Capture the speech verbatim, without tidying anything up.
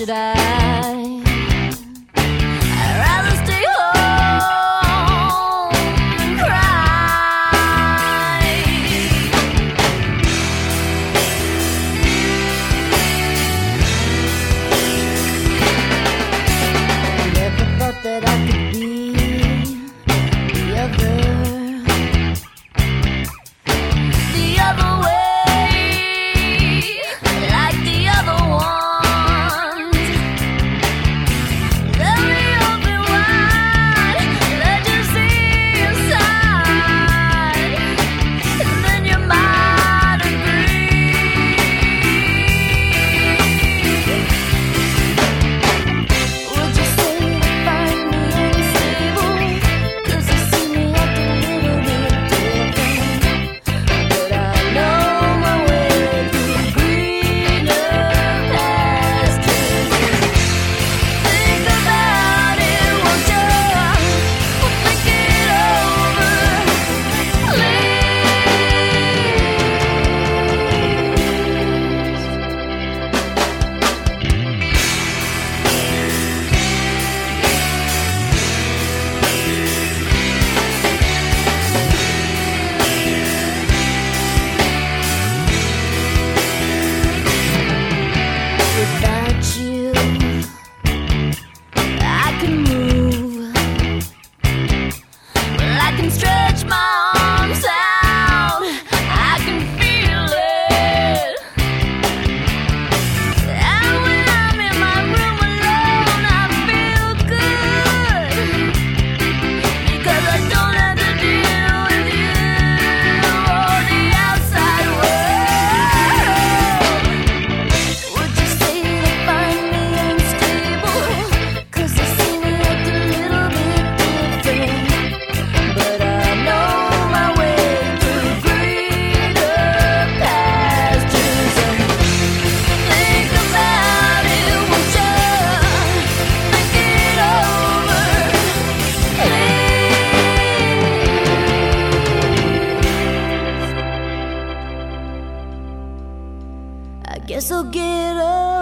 should I? I'd rather stay home and cry. I never thought that I could be the other, the other way, like the other ones. Let me open wide, let you see inside, and then you might agree. Would you say you find me unstable? 'Cause you see me acting a little bit different. But I know my way through greener pastures. Think about it, won't you? We'll think it over, please. Without you, I can move. Well, I can stretch my arms out. I can feel it. And when I'm in my room alone, I feel good. Because I don't have to deal with you or the outside world. Would you say you find me unstable? 'Cause you see me act a little bit different. But I know my way through greener pastures. And think about it, won't you? Think it over, please. I guess I'll get up